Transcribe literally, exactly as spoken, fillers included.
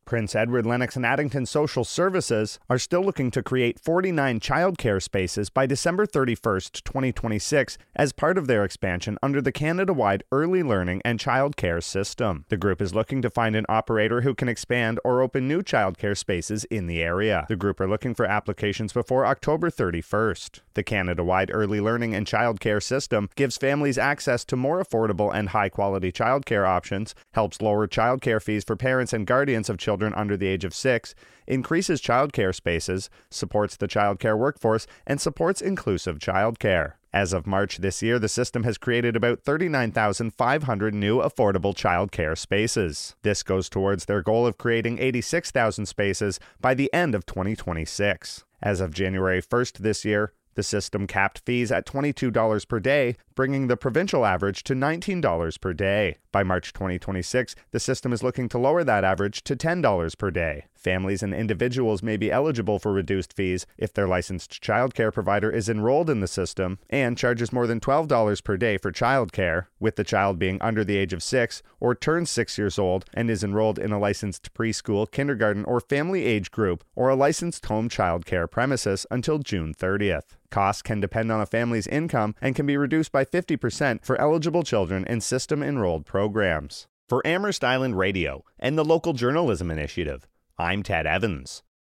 Prince Edward Lennox and Addington Social Services are still looking to create forty-nine childcare spaces by December thirty-first, twenty twenty-six, as part of their expansion under the Canada-wide Early Learning and Childcare System. The group is looking to find an operator who can expand or open new childcare spaces in the area. The group are looking for applications before October thirty-first. The Canada-wide Early Learning and Childcare System gives families access to more affordable and high-quality childcare options, helps lower childcare fees for parents and guardians of children under the age of six, increases childcare spaces, supports the childcare workforce, and supports inclusive childcare. As of March this year, the system has created about thirty-nine thousand five hundred new affordable childcare spaces. This goes towards their goal of creating eighty-six thousand spaces by the end of twenty twenty-six. As of January first this year, the system capped fees at twenty-two dollars per day, bringing the provincial average to nineteen dollars per day. By March twenty twenty-six, the system is looking to lower that average to ten dollars per day. Families and individuals may be eligible for reduced fees if their licensed childcare provider is enrolled in the system and charges more than twelve dollars per day for childcare, with the child being under the age of six or turns six years old and is enrolled in a licensed preschool, kindergarten, or family age group, or a licensed home childcare premises until June thirtieth. Costs can depend on a family's income and can be reduced by fifty percent for eligible children in system-enrolled programs. For Amherst Island Radio and the Local Journalism Initiative, I'm Ted Evans.